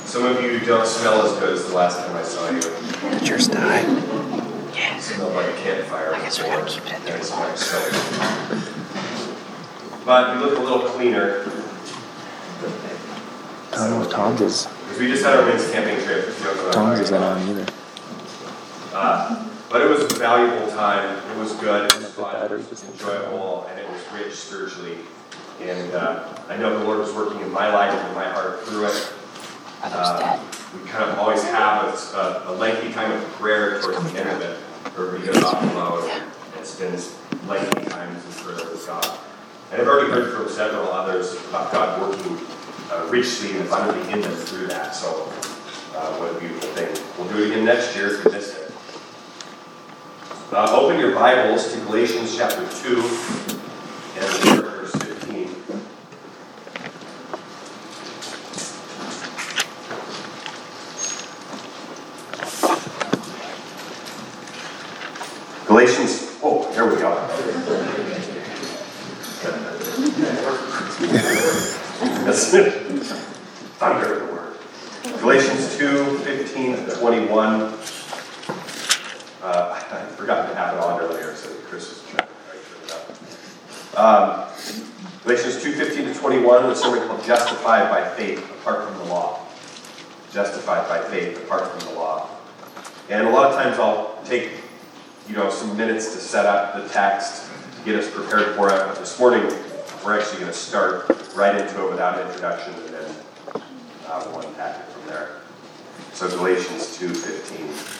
Some of you don't smell as good as the last time I saw you. Did yours die? Yeah. You smell like a campfire. I guess we gotta keep it in there. But you look a little cleaner. I don't know if Tom's is. Because we just had our men's camping trip. Tom's isn't on either. But it was a valuable time. It was good. It was fun. It battery was enjoyable, and it was rich spiritually. And I know the Lord was working in my life and in my heart through it. We kind of always have a lengthy time of prayer towards the end of it, where we get offload and spend lengthy times in prayer with God. And I've already heard from several others about God working richly and abundantly in them through that. So what a beautiful thing. We'll do it again next year if you missed it. Open your Bibles to Galatians chapter 2 and verse 15. Galatians, oh, there we go. Thunder in the word. Galatians 2:15-21. I forgot to have it on earlier, so Chris was trying to write it up. Galatians 2:15-21, a sermon called Justified by Faith Apart from the Law. Justified by faith apart from the law. And a lot of times I'll take some minutes to set up the text to get us prepared for it. But this morning, we're actually going to start right into it without introduction, and then we'll unpack it from there. So Galatians 2:15.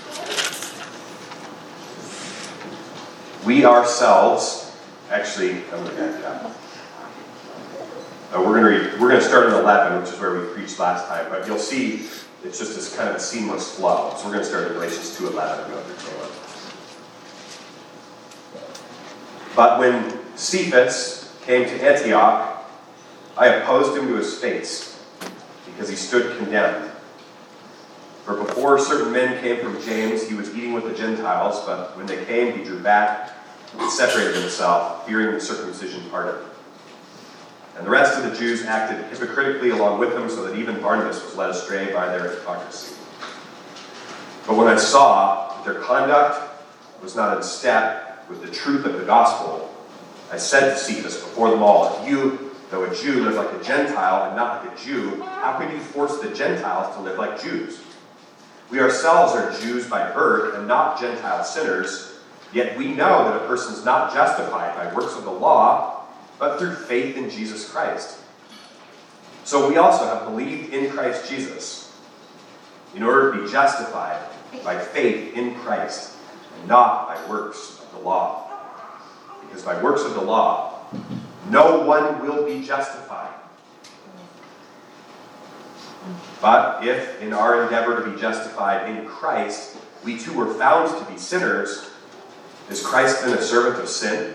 We ourselves, actually, I'm going to back it up. We're going to start in 11, which is where we preached last time. But you'll see it's just this kind of a seamless flow. So we're going to start in Galatians 2:11 and go through 21. But when Cephas came to Antioch, I opposed him to his face, because he stood condemned. For before certain men came from James, he was eating with the Gentiles, but when they came, he drew back and separated himself, fearing the circumcision part of it. And the rest of the Jews acted hypocritically along with him, so that even Barnabas was led astray by their hypocrisy. But when I saw that their conduct was not in step with the truth of the gospel, I said to Cephas before them all, if you, though a Jew, live like a Gentile and not like a Jew, how could you force the Gentiles to live like Jews? We ourselves are Jews by birth and not Gentile sinners, yet we know that a person is not justified by works of the law, but through faith in Jesus Christ. So we also have believed in Christ Jesus, in order to be justified by faith in Christ, and not by works of the law. Because by works of the law, no one will be justified. But if, in our endeavor to be justified in Christ, we too were found to be sinners, is Christ then a servant of sin?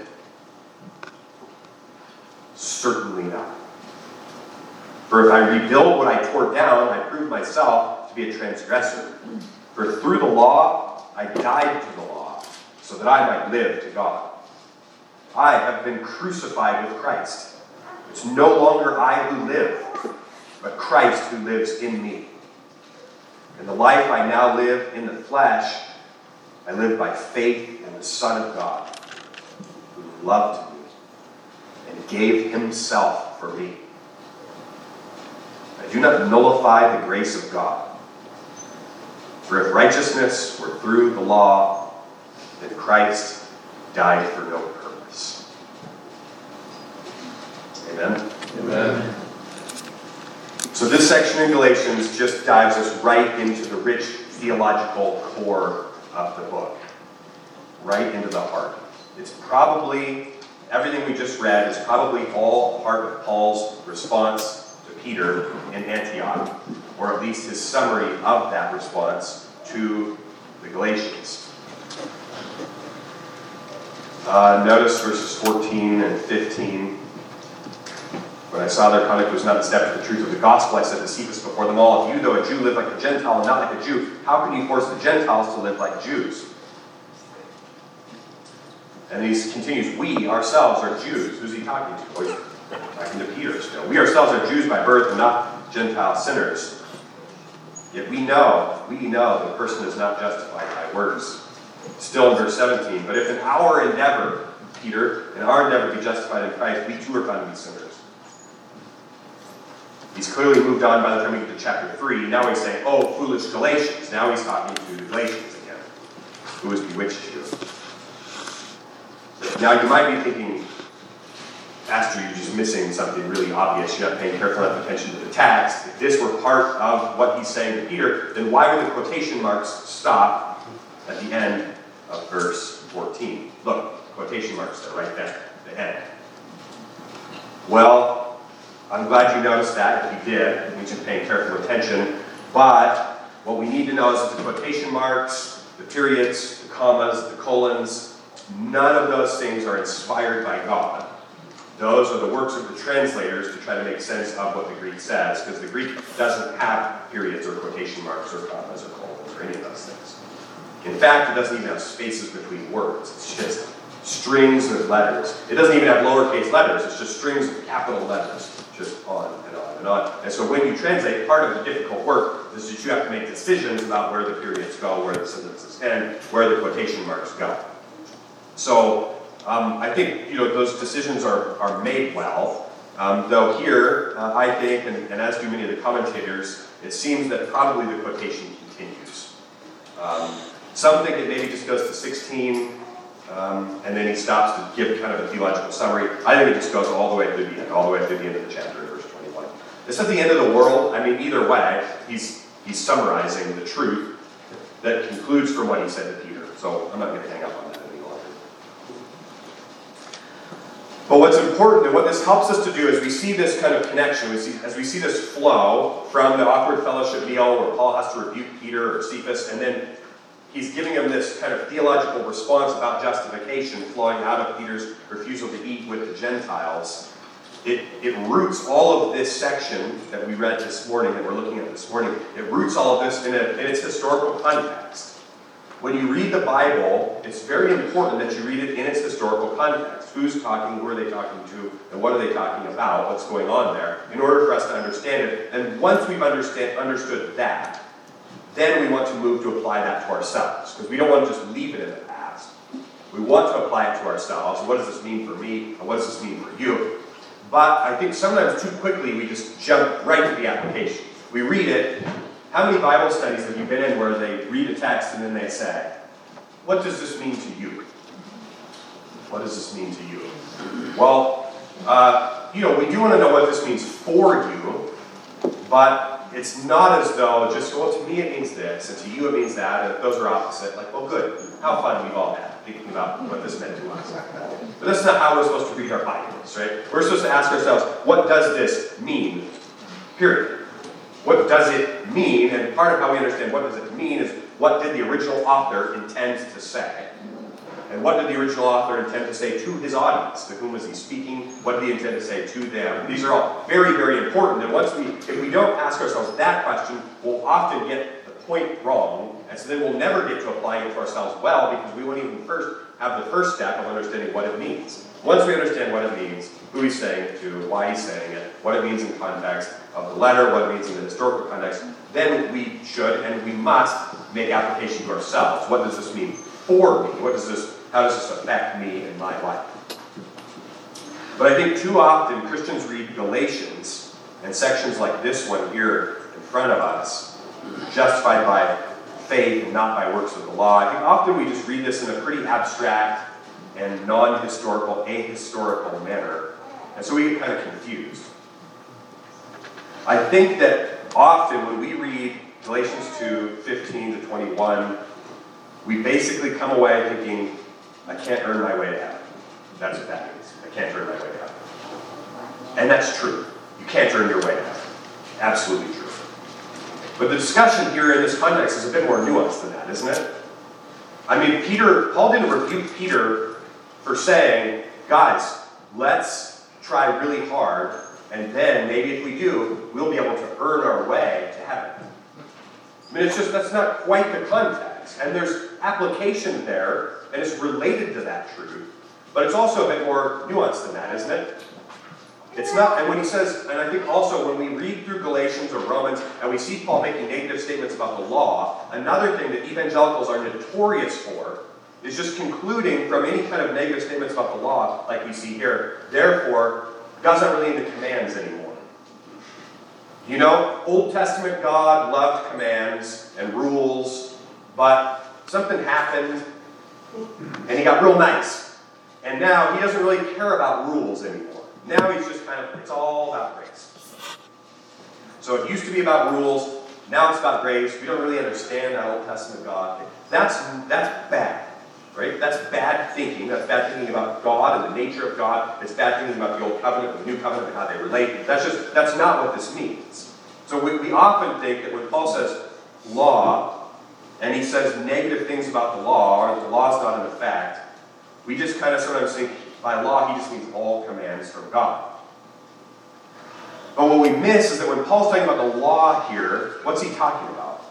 Certainly not. For if I rebuild what I tore down, I prove myself to be a transgressor. For through the law, I died to the law, so that I might live to God. I have been crucified with Christ. It's no longer I who live, but Christ who lives in me. In the life I now live in the flesh, I live by faith in the Son of God, who loved me and gave himself for me. I do not nullify the grace of God. For if righteousness were through the law, then Christ died for no purpose. Amen? Amen. So this section in Galatians just dives us right into the rich theological core of the book. Right into the heart. It's probably, everything we just read is probably all part of Paul's response to Peter in Antioch, or at least his summary of that response to the Galatians. Notice verses 14 and 15. When I saw their conduct was not in step with the truth of the gospel, I said to Cephas before them all, if you, though a Jew, live like a Gentile and not like a Jew, how can you force the Gentiles to live like Jews? And he continues, we ourselves are Jews. Who's he talking to? Talking to Peter still. We ourselves are Jews by birth and not Gentile sinners. Yet we know the person is not justified by works. Still in verse 17, but if in our endeavor, Peter, in our endeavor to be justified in Christ, we too are found to be sinners. He's clearly moved on by the time we get to chapter 3. Now he's saying, oh, foolish Galatians. Now he's talking to the Galatians again. Who has bewitched you? Now you might be thinking, Pastor, you're just missing something really obvious. You're not paying careful enough attention to the text. If this were part of what he's saying to Peter, then why would the quotation marks stop at the end of verse 14? Look, quotation marks are right there at the end. Well, I'm glad you noticed that. If you did, it means you're paying careful attention. But what we need to know is that the quotation marks, the periods, the commas, the colons, none of those things are inspired by God. Those are the works of the translators to try to make sense of what the Greek says, because the Greek doesn't have periods or quotation marks or commas or colons or any of those things. In fact, it doesn't even have spaces between words. It's just strings of letters. It doesn't even have lowercase letters. It's just strings of capital letters, just on and on and on. And so when you translate, part of the difficult work is that you have to make decisions about where the periods go, where the sentences end, where the quotation marks go. So I think those decisions are made well, though here I think, and as do many of the commentators, it seems that probably the quotation continues. Some think it maybe just goes to 16, and then he stops to give kind of a theological summary. I think it just goes all the way through the end, all the way through the end of the chapter, verse 21. It's not the end of the world. I mean, either way, he's summarizing the truth that concludes from what he said to Peter. So I'm not going to hang up on that any longer. But what's important, and what this helps us to do, is we see this kind of connection, as we see this flow from the awkward fellowship meal where Paul has to rebuke Peter or Cephas, and then he's giving him this kind of theological response about justification flowing out of Peter's refusal to eat with the Gentiles. It roots all of this section that we read this morning, that we're looking at this morning, it roots all of this in its historical context. When you read the Bible, it's very important that you read it in its historical context. Who's talking, who are they talking to, and what are they talking about, what's going on there, in order for us to understand it. And once we've understood that, then we want to move to apply that to ourselves, because we don't want to just leave it in the past. We want to apply it to ourselves. What does this mean for me, and what does this mean for you? But I think sometimes too quickly we just jump right to the application. We read it. How many Bible studies have you been in where they read a text and then they say, what does this mean to you? What does this mean to you? Well, we do want to know what this means for you, but it's not as though just, well, to me it means this, and to you it means that, and if those are opposite, like, well, good. How fun we've all had thinking about what this meant to us. But that's not how we're supposed to read our Bibles, right? We're supposed to ask ourselves, what does this mean? Period. What does it mean? And part of how we understand what does it mean is what did the original author intend to say? And what did the original author intend to say to his audience? To whom was he speaking? What did he intend to say to them? These are all very, very important. And if we don't ask ourselves that question, we'll often get the point wrong. And so then we'll never get to applying it to ourselves well, because we won't even first have the first step of understanding what it means. Once we understand what it means, who he's saying it to, why he's saying it, what it means in context of the letter, what it means in the historical context, then we should and we must make application to ourselves. What does this mean for me? How does this affect me in my life? But I think too often Christians read Galatians and sections like this one here in front of us, justified by faith and not by works of the law. I think often we just read this in a pretty abstract and non-historical, ahistorical manner. And so we get kind of confused. I think that often when we read Galatians 2, 15 to 21, we basically come away thinking, I can't earn my way to heaven. That's what that means. I can't earn my way to heaven. And that's true. You can't earn your way to heaven. Absolutely true. But the discussion here in this context is a bit more nuanced than that, isn't it? I mean, Paul didn't rebuke Peter for saying, guys, let's try really hard, and then maybe if we do, we'll be able to earn our way to heaven. I mean, that's not quite the context. And there's application there, and it's related to that truth. But it's also a bit more nuanced than that, isn't it? It's not, and when he says, and I think also when we read through Galatians or Romans, and we see Paul making negative statements about the law, another thing that evangelicals are notorious for is just concluding from any kind of negative statements about the law, like we see here, therefore, God's not really into commands anymore. You know, Old Testament God loved commands and rules, but something happened, and he got real nice. And now he doesn't really care about rules anymore. Now he's just it's all about grace. So it used to be about rules, now it's about grace. We don't really understand that Old Testament God. That's bad, right? That's bad thinking. That's bad thinking about God and the nature of God. It's bad thinking about the Old Covenant, the New Covenant, and how they relate. That's not what this means. So we often think that when Paul says law, and he says negative things about the law, or that the law is not in effect, we just kind of sometimes think by law he just means all commands from God. But what we miss is that when Paul's talking about the law here, what's he talking about?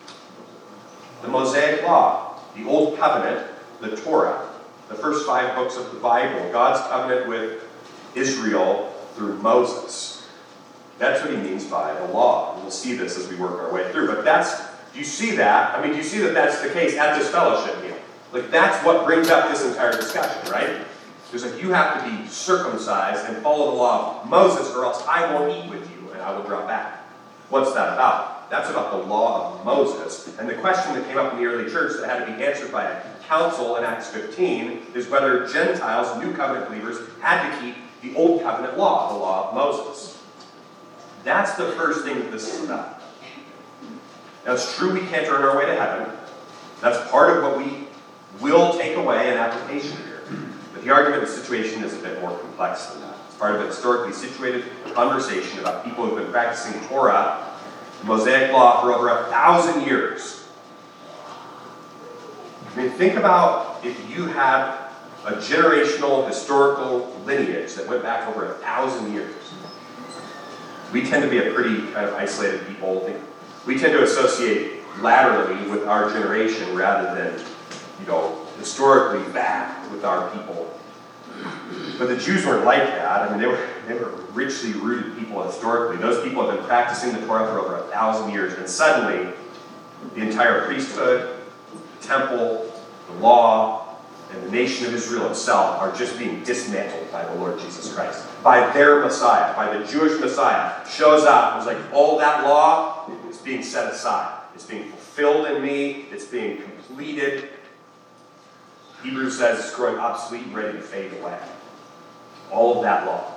The Mosaic Law, the Old Covenant, the Torah, the first 5 books of the Bible, God's covenant with Israel through Moses. That's what he means by the law. And we'll see this as we work our way through. But do you see that? I mean, do you see that that's the case at this fellowship meal? Like, that's what brings up this entire discussion, right? There's you have to be circumcised and follow the law of Moses, or else I won't eat with you and I will draw back. What's that about? That's about the law of Moses. And the question that came up in the early church that had to be answered by a council in Acts 15 is whether Gentiles, New Covenant believers, had to keep the Old Covenant law, the law of Moses. That's the first thing that this is about. Now, it's true we can't earn our way to heaven. That's part of what we will take away in application here. But the argument of the situation is a bit more complex than that. It's part of a historically situated conversation about people who've been practicing Torah, the Mosaic Law, for over 1,000 years. I mean, think about if you had a generational historical lineage that went back over 1,000 years. We tend to be a pretty kind of isolated people. We tend to associate laterally with our generation rather than, historically back with our people. But the Jews weren't like that. I mean, they were richly rooted people historically. Those people have been practicing the Torah for over 1,000 years, and suddenly the entire priesthood, the temple, the law, and the nation of Israel itself are just being dismantled by the Lord Jesus Christ. By their Messiah, by the Jewish Messiah, shows up. It's like all that law is being set aside. It's being fulfilled in me. It's being completed. Hebrews says it's growing obsolete and ready to fade away. All of that law.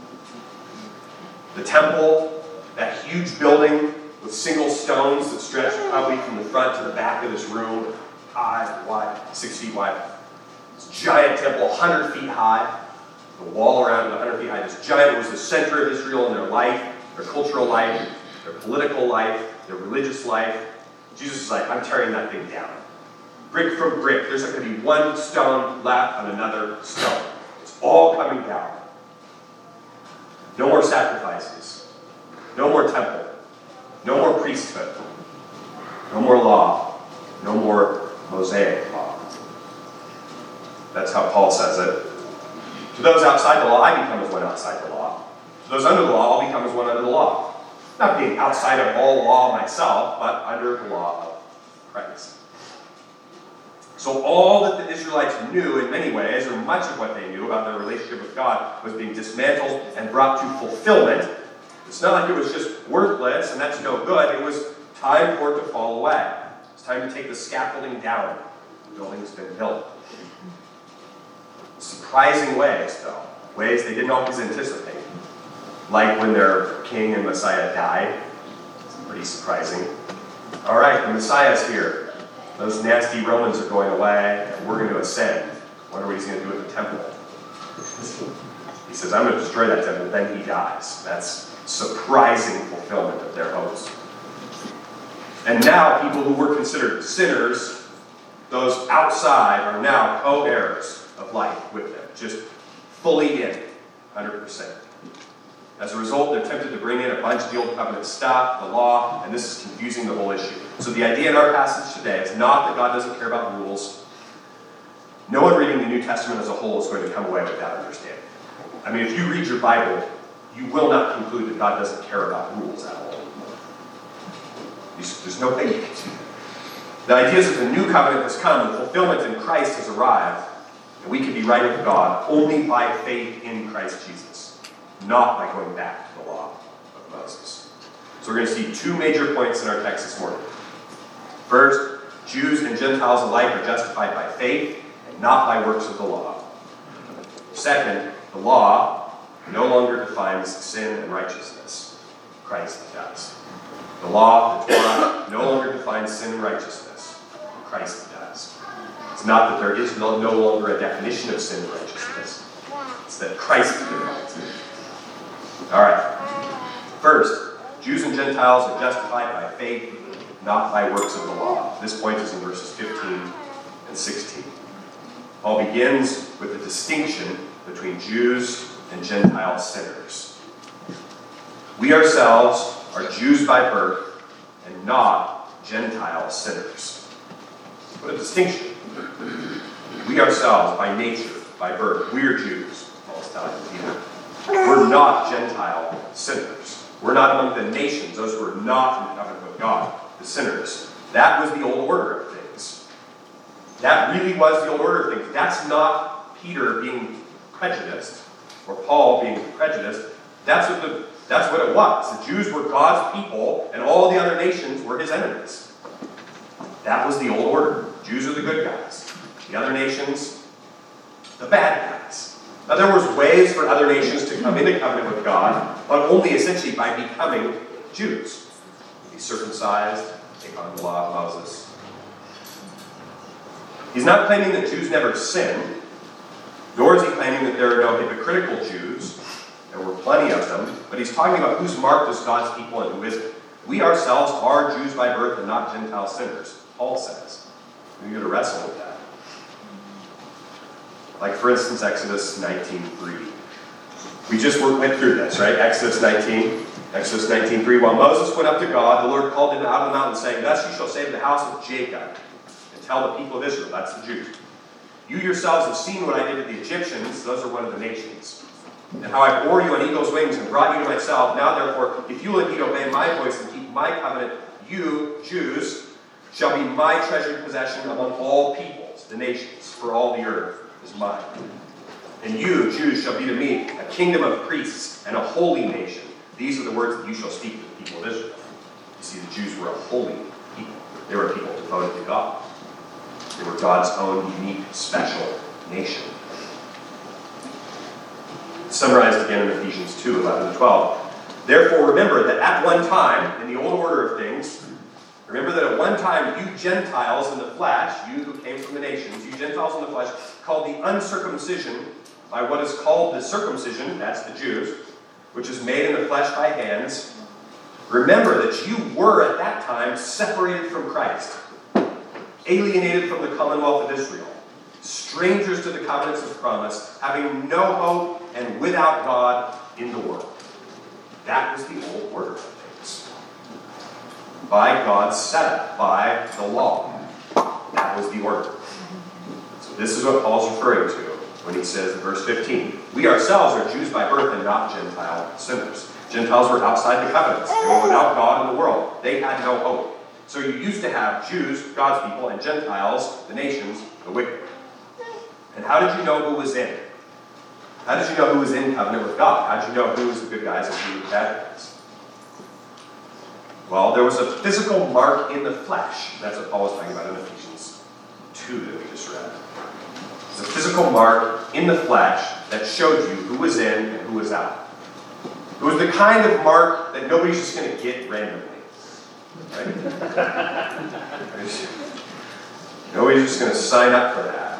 The temple, that huge building with single stones that stretch probably from the front to the back of this room, high, wide, 6 feet wide. This giant temple, 100 feet high. The wall around it, 100 feet high. This giant was the center of Israel in their life, their cultural life, their political life, their religious life. Jesus is like, I'm tearing that thing down. Brick from brick. There's not going to be one stone left on another stone. It's all coming down. No more sacrifices. No more temple. No more priesthood. No more law. No more Mosaic law. That's how Paul says it. To those outside the law, I become as one outside the law. To those under the law, I'll become as one under the law. Not being outside of all law myself, but under the law of Christ. So all that the Israelites knew in many ways, or much of what they knew about their relationship with God, was being dismantled and brought to fulfillment. It's not like it was just worthless and that's no good. It was time for it to fall away. It's time to take the scaffolding down. The building's been built. Surprising ways, though. Ways they didn't always anticipate. Like when their king and Messiah died. It's pretty surprising. All right, the Messiah's here. Those nasty Romans are going away, and we're going to ascend. I wonder what he's going to do with the temple. He says, I'm going to destroy that temple, then he dies. That's surprising fulfillment of their hopes. And now people who were considered sinners, those outside, are now co-heirs of life with them, just fully in, 100%. As a result, they're tempted to bring in a bunch of the Old Covenant stuff, the law, and this is confusing the whole issue. So the idea in our passage today is not that God doesn't care about rules. No one reading the New Testament as a whole is going to come away with that understanding. I mean, if you read your Bible, you will not conclude that God doesn't care about rules at all. There's no biggie. The idea is that the new covenant has come, the fulfillment in Christ has arrived, and we can be right with God only by faith in Christ Jesus, not by going back to the law of Moses. So we're going to see two major points in our text this morning. First, Jews and Gentiles alike are justified by faith and not by works of the law. Second, the law no longer defines sin and righteousness. Christ does. The law, the Torah, no longer defines sin and righteousness. Christ does. It's not that there is no longer a definition of sin and righteousness. It's that Christ defines it. All right. First, Jews and Gentiles are justified by faith, not by works of the law. This point is in verses 15 and 16. Paul begins with the distinction between Jews and Gentile sinners. We ourselves are Jews by birth and not Gentile sinners. What a distinction. We ourselves, by nature, by birth, we're Jews, Paul's telling Peter. We're not Gentile sinners. We're not among the nations, those who are not in the covenant with God, the sinners. That was the old order of things. That really was the old order of things. That's not Peter being prejudiced, or Paul being prejudiced. That's what it was. The Jews were God's people, and all the other nations were his enemies. That was the old order. Jews are the good guys. The other nations, the bad guys. Now, there was ways for other nations to come into covenant with God, but only essentially by becoming Jews. Be circumcised, take on the law of Moses. He's not claiming that Jews never sinned, nor is he claiming that there are no hypocritical Jews. There were plenty of them, but he's talking about who's marked as God's people and who isn't. We ourselves are Jews by birth and not Gentile sinners, Paul says. We need to wrestle with that. Like, for instance, Exodus 19:3. We just went through this, right? Exodus 19:3. While Moses went up to God, the Lord called him out of the mountain, saying, "Thus you shall say to the house of Jacob, and tell the people of Israel," that's the Jews, "You yourselves have seen what I did to the Egyptians," those are one of the nations, "and how I bore you on eagle's wings and brought you to myself. Now therefore, if you will indeed obey my voice and keep my covenant, you, Jews, shall be my treasured possession among all peoples," the nations, "for all the earth is mine. And you, Jews, shall be to me a kingdom of priests and a holy nation. These are the words that you shall speak to the people of Israel." You see, the Jews were a holy people. They were a people devoted to God. They were God's own unique, special nation. Summarized again in Ephesians 2:11-12. "Therefore remember that at one time, in the old order of things, remember that at one time you Gentiles in the flesh," you who came from the nations, "you Gentiles in the flesh, called the uncircumcision by what is called the circumcision," that's the Jews, "which is made in the flesh by hands. Remember that you were at that time separated from Christ, alienated from the commonwealth of Israel, strangers to the covenants of promise, having no hope and without God in the world." That was the old order of things. By God's setup, by the law. That was the order. So this is what Paul's referring to when he says in verse 15, "We ourselves are Jews by birth and not Gentile sinners." Gentiles were outside the covenants. They were without God in the world. They had no hope. So you used to have Jews, God's people, and Gentiles, the nations, the wicked. And how did you know who was in? How did you know who was in covenant with God? How did you know who was the good guys and who were the bad guys? Well, there was a physical mark in the flesh. That's what Paul was talking about in Ephesians 2 that we just read. It's a physical mark in the flesh that showed you who was in and who was out. It was the kind of mark that nobody's just going to get randomly. Right? Nobody's just going to sign up for that.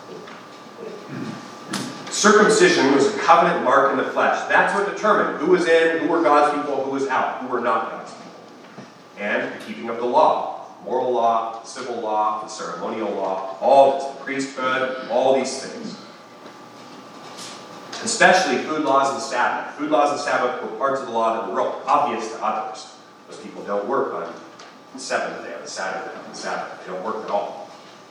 Circumcision was a covenant mark in the flesh. That's what determined who was in, who were God's people, who was out, who were not God's people. And the keeping of the law. Moral law, civil law, the ceremonial law, all this, the priesthood, all these things. Especially food laws and Sabbath. Food laws and Sabbath were parts of the law that were real obvious to others. Those people don't work on the seventh day, on the Saturday, on the Sabbath. They don't work at all.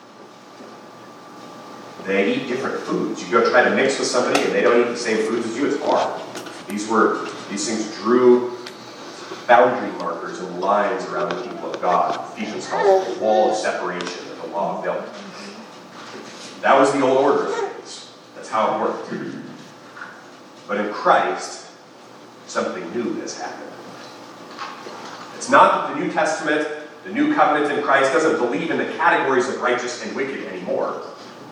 They eat different foods. You go try to mix with somebody and they don't eat the same foods as you, it's hard. These things drew boundary markers and lines around the people of God. Ephesians calls it the wall of separation that the law built. That was the old order of things. That's how it worked. But in Christ, something new has happened. It's not that the New Testament, the new covenant in Christ, doesn't believe in the categories of righteous and wicked anymore.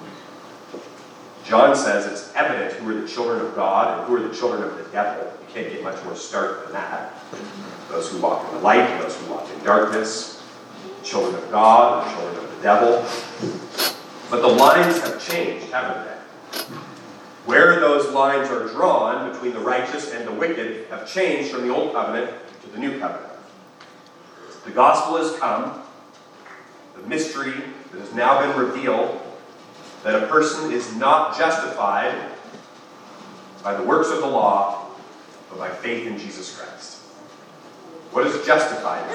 John says it's evident who are the children of God and who are the children of the devil. You can't get much more stark than that. Those who walk in the light and those who walk in darkness. Children of God and children of the devil. But the lines have changed, haven't they? Where those lines are drawn between the righteous and the wicked have changed from the old covenant to the new covenant. The gospel has come, the mystery that has now been revealed, that a person is not justified by the works of the law, but by faith in Jesus Christ. What does justified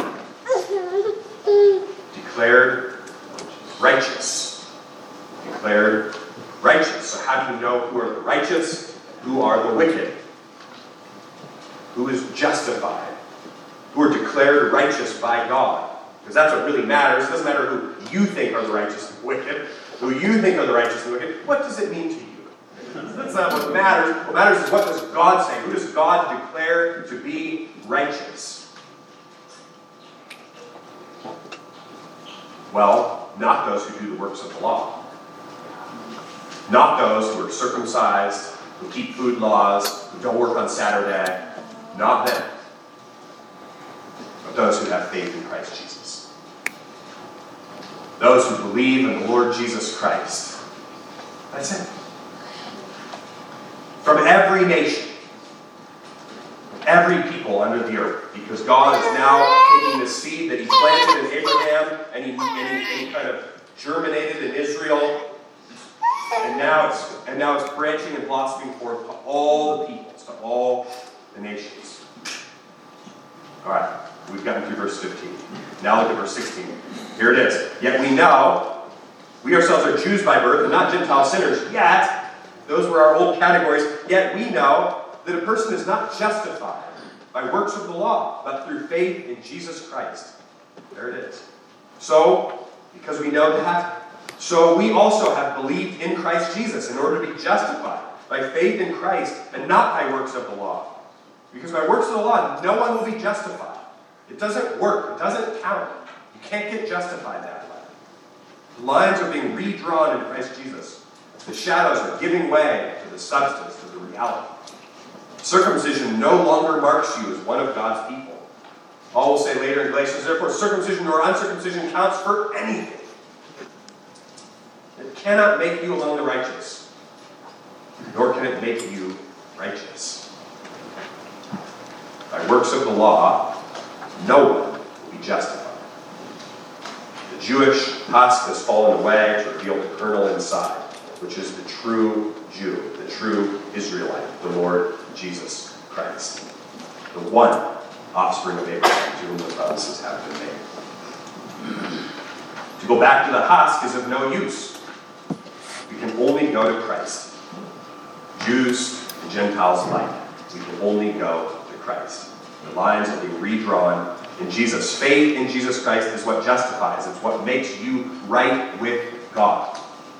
mean? Declared righteous. Declared righteous. So how do you know who are the righteous and who are the wicked? Who is justified? Who are declared righteous by God? Because that's what really matters. It doesn't matter who you think are the righteous and wicked. Who you think are the righteous and wicked. What does it mean to you? That's not what matters. What matters is what does God say? Who does God declare to be righteous? Well, not those who do the works of the law. Not those who are circumcised, who keep food laws, who don't work on Saturday. Not them. But those who have faith in Christ Jesus. Those who believe in the Lord Jesus Christ. That's it. From every nation, every people under the earth, because God is now taking the seed that He planted in Abraham and he kind of germinated in Israel, and now it's branching and blossoming forth to all the peoples, to all the nations. All right, we've gotten through verse 15. Now look at verse 16. Here it is. Yet we know, we ourselves are Jews by birth and not Gentile sinners, yet, those were our old categories, yet we know that a person is not justified by works of the law, but through faith in Jesus Christ. There it is. So, because we know that, so we also have believed in Christ Jesus in order to be justified by faith in Christ and not by works of the law. Because by works of the law, no one will be justified. It doesn't work. It doesn't count. You can't get justified that way. The lines are being redrawn in Christ Jesus. The shadows are giving way to the substance, to the reality. Circumcision no longer marks you as one of God's people. Paul will say later in Galatians, therefore circumcision or uncircumcision counts for anything. It cannot make you among the righteous, nor can it make you righteous. By works of the law, no one will be justified. The Jewish husk has fallen away to reveal the kernel inside, which is the true Jew, the true Israelite, the Lord Jesus Christ. The one offspring of Abraham to whom the promises have been made. To go back to the husk is of no use. We can only go to Christ. Jews and Gentiles alike. We can only go to Christ. The lines are being redrawn in Jesus. Faith in Jesus Christ is what justifies. It's what makes you right with God.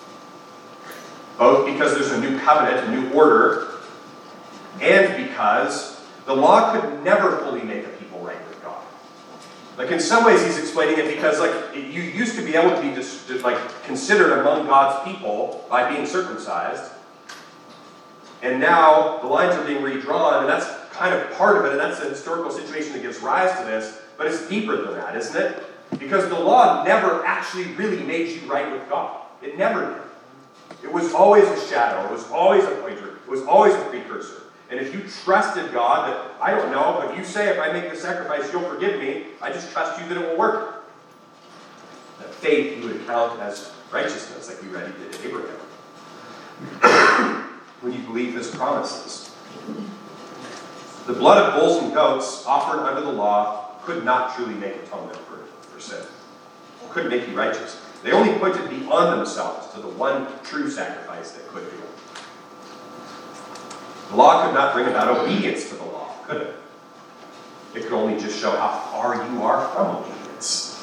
Both because there's a new covenant, a new order, and because the law could never fully make a people right with God. Like in some ways he's explaining it because you used to be able to be considered among God's people by being circumcised. And now the lines are being redrawn, and that's kind of part of it, and that's the historical situation that gives rise to this, but it's deeper than that, isn't it? Because the law never actually really made you right with God. It never did. It was always a shadow. It was always a pointer. It was always a precursor. And if you trusted God that, I don't know, but you say if I make the sacrifice, you'll forgive me, I just trust you that it will work. That faith you would count as righteousness, like we read he did in Abraham. When you believe his promises. The blood of bulls and goats offered under the law could not truly make atonement for sin. It couldn't make you righteous. They only pointed beyond themselves to the one true sacrifice that could do it. The law could not bring about obedience to the law, could it? It can only just show how far you are from obedience.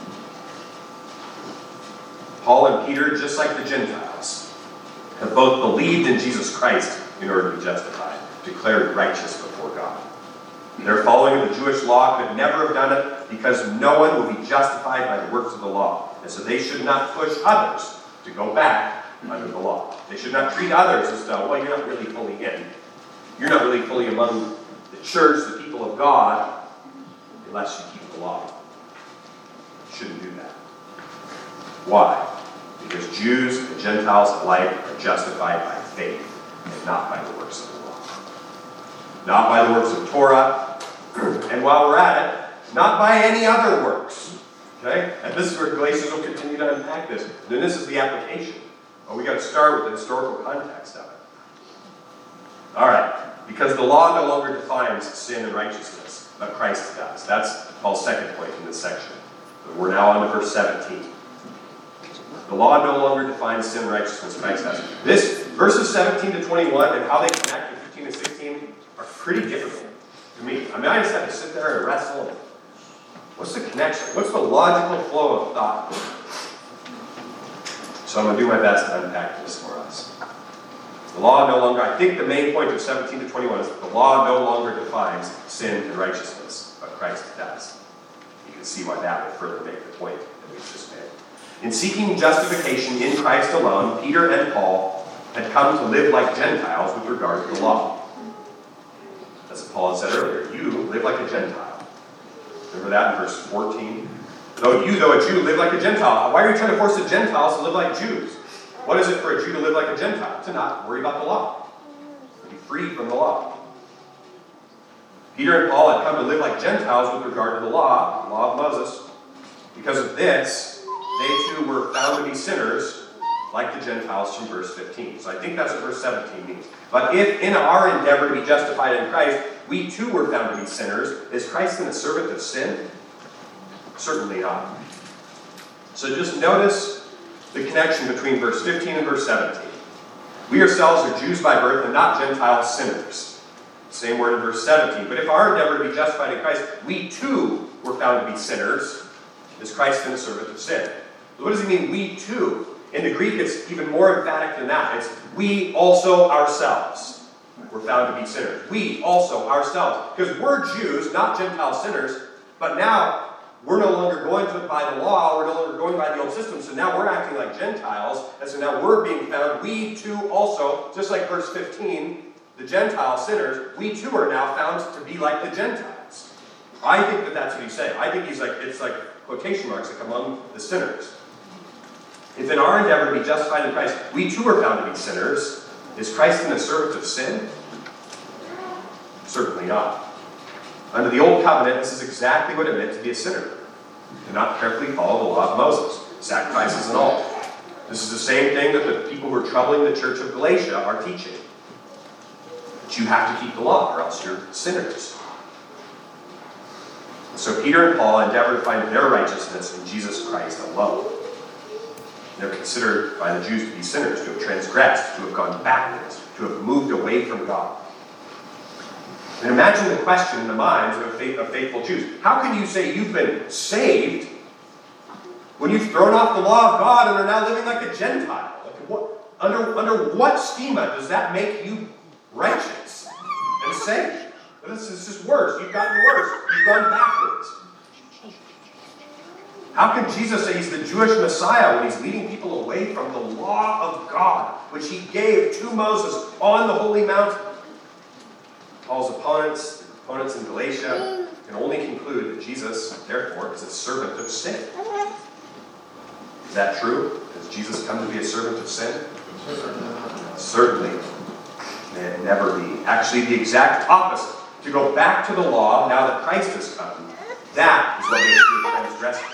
Paul and Peter, just like the Gentiles, have both believed in Jesus Christ in order to be justified, declared righteous before God. Their following of the Jewish law could never have done it because no one will be justified by the works of the law. And so they should not push others to go back under the law. They should not treat others as though, well, you're not really fully in. You're not really fully among the church, the people of God, unless you keep the law. You shouldn't do that. Why? Because Jews and Gentiles alike are justified by faith and not by the works of the law. Not by the works of Torah, and while we're at it, not by any other works. Okay? And this is where Galatians will continue to unpack this. And then this is the application. Well, we got to start with the historical context of it. All right. Because the law no longer defines sin and righteousness, but Christ does. That's Paul's second point in this section. We're now on to verse 17. The law no longer defines sin and righteousness, Christ does. This, verses 17 to 21 and how they connect with 15 and 16 are pretty difficult to me. I mean, I just have to sit there and wrestle. What's the connection? What's the logical flow of thought? So I'm going to do my best to unpack this for us. The law no longer, I think the main point of 17 to 21 is that the law no longer defines sin and righteousness, but Christ does. You can see why that would further make the point that we've just made. In seeking justification in Christ alone, Peter and Paul had come to live like Gentiles with regard to the law. As Paul had said earlier, you live like a Gentile. Remember that in verse 14? Though a Jew, live like a Gentile. Why are you trying to force the Gentiles to live like Jews? What is it for a Jew to live like a Gentile? To not worry about the law. To be free from the law. Peter and Paul had come to live like Gentiles with regard to the law of Moses. Because of this, they too were found to be sinners, like the Gentiles from verse 15. So I think that's what verse 17 means. But if in our endeavor to be justified in Christ, we too were found to be sinners, is Christ then a servant of sin? Certainly not. So just notice the connection between verse 15 and verse 17. We ourselves are Jews by birth and not Gentile sinners. Same word in verse 17. But if our endeavor to be justified in Christ, we too were found to be sinners, is Christ then a servant of sin? So what does he mean, we too? In the Greek, it's even more emphatic than that. It's we also ourselves were found to be sinners. We also ourselves. Because we're Jews, not Gentile sinners, but now we're no longer going by the law, we're no longer going by the old system, so now we're acting like Gentiles, and so now we're being found, we too also, just like verse 15, the Gentile sinners, we too are now found to be like the Gentiles. I think that that's what he's saying. I think it's like quotation marks, like among the sinners. If in our endeavor to be justified in Christ, we too are found to be sinners, is Christ then a servant of sin? Certainly not. Under the Old Covenant, this is exactly what it meant to be a sinner. To not carefully follow the law of Moses, sacrifices and all. This is the same thing that the people who are troubling the church of Galatia are teaching. That you have to keep the law, or else you're sinners. So Peter and Paul endeavor to find their righteousness in Jesus Christ alone. They're considered by the Jews to be sinners, to have transgressed, to have gone backwards, to have moved away from God. And imagine the question in the minds of faithful Jews. How can you say you've been saved when you've thrown off the law of God and are now living like a Gentile? Under what schema does that make you righteous and saved? This is just worse. You've gotten worse. You've gone backwards. How can Jesus say he's the Jewish Messiah when he's leading people away from the law of God, which he gave to Moses on the holy mountain? Paul's opponents in Galatia, can only conclude that Jesus, therefore, is a servant of sin. Is that true? Has Jesus come to be a servant of sin? Certainly. May it never be. Actually, the exact opposite. To go back to the law now that Christ has come, that is what makes you a transgressor.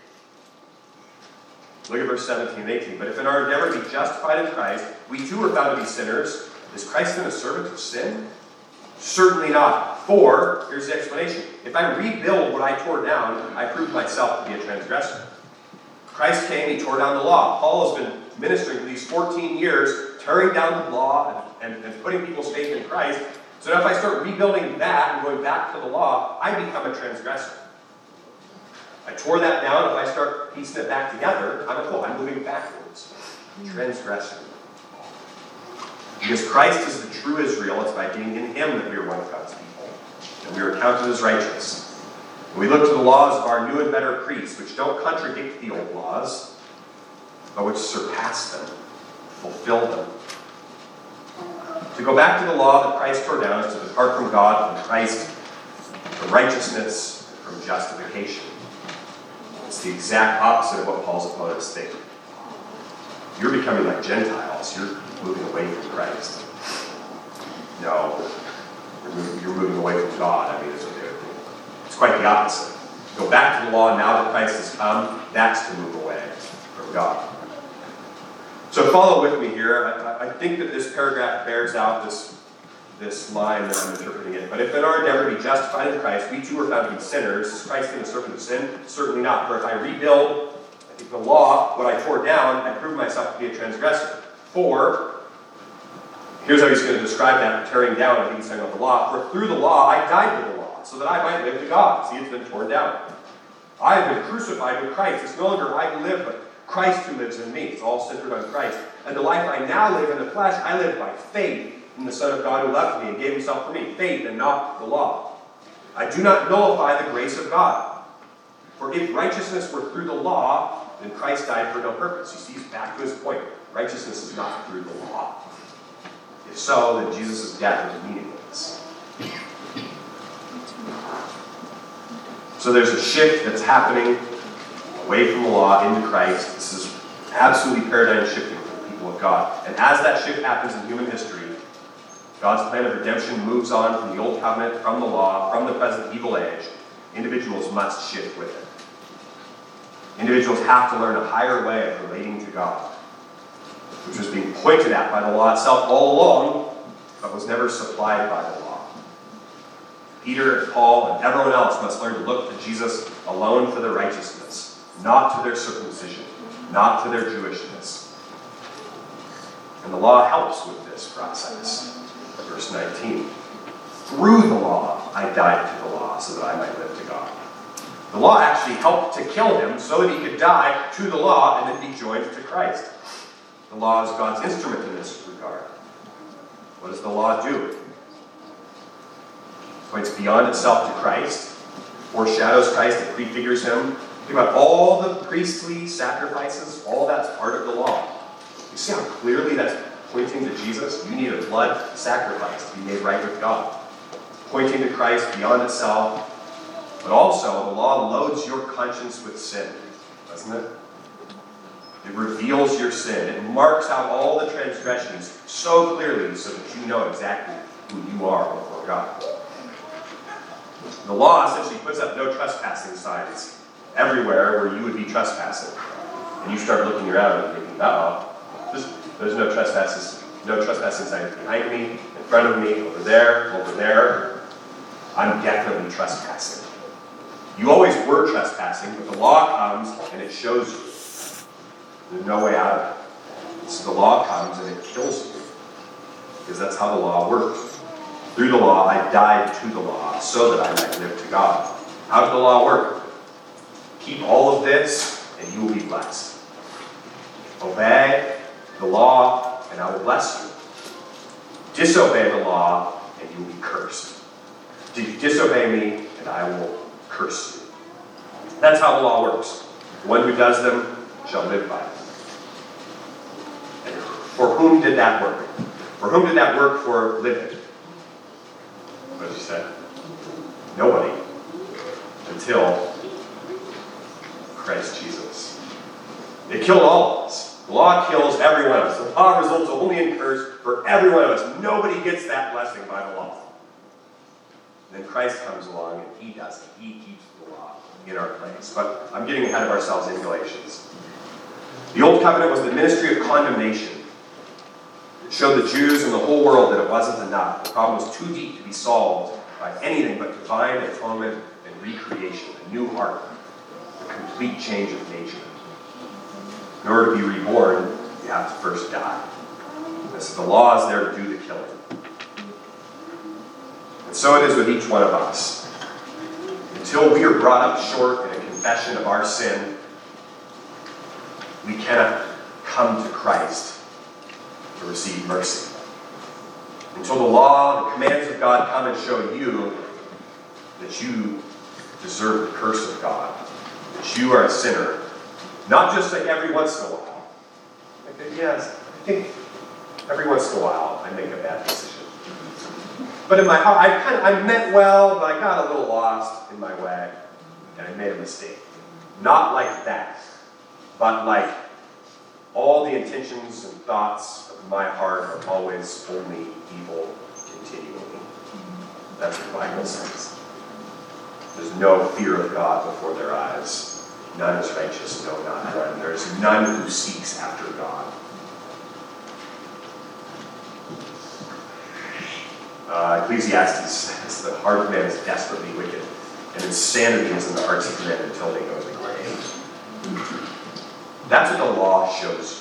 Look at verse 17 and 18. But if in our endeavor to be justified in Christ, we too are found to be sinners, is Christ then a servant of sin? Certainly not. For, here's the explanation. If I rebuild what I tore down, I prove myself to be a transgressor. Christ came, he tore down the law. Paul has been ministering for these 14 years, tearing down the law and putting people's faith in Christ. So now if I start rebuilding that and going back to the law, I become a transgressor. I tore that down. If I start piecing it back together, I'm moving backwards. Transgressor. Because Christ is the true Israel, it's by being in him that we are one of God's people. And we are counted as righteous. And we look to the laws of our new and better priests, which don't contradict the old laws, but which surpass them, fulfill them. To go back to the law that Christ tore down is to depart from God, from Christ, from righteousness, and from justification. It's the exact opposite of what Paul's opponents think. You're becoming like Gentiles. You're moving away from Christ. No, you're moving away from God. I mean, it's quite the opposite. Go back to the law now that Christ has come. That's to move away from God. So follow with me here. I think that this paragraph bears out this line that I'm interpreting it. But if in our endeavor to be justified in Christ, we too are found to be sinners, is Christ in the servant of sin? Certainly not. For if I rebuild the law, what I tore down, I prove myself to be a transgressor. For, here's how he's going to describe that tearing down. I think he's talking about the law. For through the law, I died to the law, so that I might live to God. See, it's been torn down. I have been crucified with Christ. It's no longer I who live, but Christ who lives in me. It's all centered on Christ. And the life I now live in the flesh, I live by faith in the Son of God who loved me and gave himself for me. Faith and not the law. I do not nullify the grace of God. For if righteousness were through the law, then Christ died for no purpose. You see, he's back to his point. Righteousness is not through the law. If so, then Jesus' death is meaningless. So there's a shift that's happening away from the law into Christ. This is absolutely paradigm shifting for the people of God. And as that shift happens in human history, God's plan of redemption moves on from the old covenant, from the law, from the present evil age. Individuals must shift with it. Individuals have to learn a higher way of relating to God, which was being pointed at by the law itself all along, but was never supplied by the law. Peter and Paul and everyone else must learn to look to Jesus alone for their righteousness, not to their circumcision, not to their Jewishness. And the law helps with this process. Verse 19. Through the law, I died to the law so that I might live to God. The law actually helped to kill him so that he could die to the law and then be joined to Christ. The law is God's instrument in this regard. What does the law do? It points beyond itself to Christ, foreshadows Christ, it prefigures him. Think about all the priestly sacrifices, all that's part of the law. You see how clearly that's pointing to Jesus? You need a blood sacrifice to be made right with God. Pointing to Christ beyond itself. But also, the law loads your conscience with sin, doesn't it? It reveals your sin. It marks out all the transgressions so clearly so that you know exactly who you are before God. The law essentially puts up no trespassing signs everywhere where you would be trespassing. And you start looking around and thinking, there's no trespassing signs behind me, in front of me, over there. I'm definitely trespassing. You always were trespassing, but the law comes and it shows you. There's no way out of it. So the law comes and it kills you. Because that's how the law works. Through the law, I died to the law so that I might live to God. How does the law work? Keep all of this and you will be blessed. Obey the law and I will bless you. Disobey the law and you will be cursed. Disobey me and I will curse you. That's how the law works. The one who does them shall live by them. And for whom did that work? For whom did that work for living? What did you say? Nobody. Until Christ Jesus. It killed all of us. The law kills every one of us. The law results only in curse for every one of us. Nobody gets that blessing by the law. Then Christ comes along and he does it. He keeps the law in our place. But I'm getting ahead of ourselves in Galatians. The Old Covenant was the ministry of condemnation. It showed the Jews and the whole world that it wasn't enough. The problem was too deep to be solved by anything but divine atonement and recreation, a new heart, a complete change of nature. In order to be reborn, you have to first die. The law is there to do the killing. so it is with each one of us. Until we are brought up short in a confession of our sin, we cannot come to Christ to receive mercy. Until the law, the commands of God come and show you that you deserve the curse of God, that you are a sinner, not just like every once in a while. Yes, I think every once in a while I make a bad decision. But in my heart, I meant well, but I got a little lost in my way, and I made a mistake. Not like that, but like all the intentions and thoughts of my heart are always only evil continually. That's what the Bible says. There's no fear of God before their eyes. None is righteous, no, not one. There is none who seeks after God. Ecclesiastes says, the heart of man is desperately wicked, and insanity is in the hearts of men until they go to the grave. That's what the law shows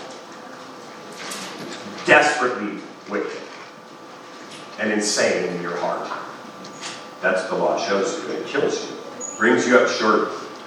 you. Desperately wicked and insane in your heart. That's what the law shows you. It kills you. Brings you up short.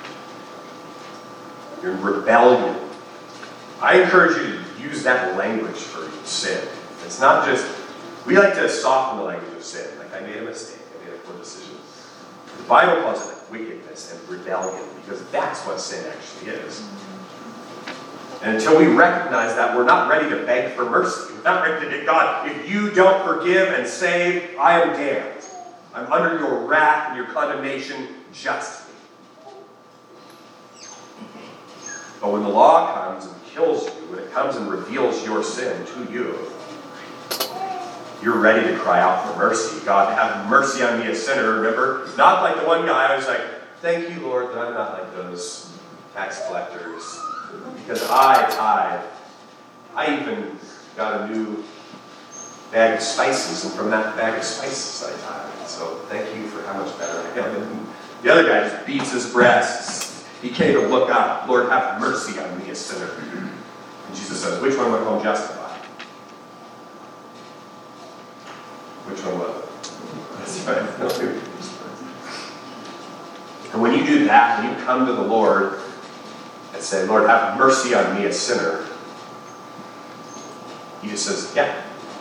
You're in rebellion. I encourage you to use that language for sin. It's not just, we like to soften the language of sin. Like, I made a mistake. I made a poor decision. The Bible calls it like wickedness and rebellion, because that's what sin actually is. And until we recognize that, we're not ready to beg for mercy. We're not ready to say, God, if you don't forgive and save, I am damned. I'm under your wrath and your condemnation justly. But when the law comes and kills you, when it comes and reveals your sin to you, you're ready to cry out for mercy. God, have mercy on me, a sinner, remember? Not like the one guy who's like, thank you, Lord, that I'm not like those tax collectors. Because I tithe. I even got a new bag of spices, and from that bag of spices I tithe. So thank you for how much better I am. And the other guy just beats his breast. He can't even look up. Lord, have mercy on me, a sinner. And Jesus says, which one went home justified? Which one was it? That's right. And when you do that, when you come to the Lord and say, Lord, have mercy on me, a sinner, He just says, yeah,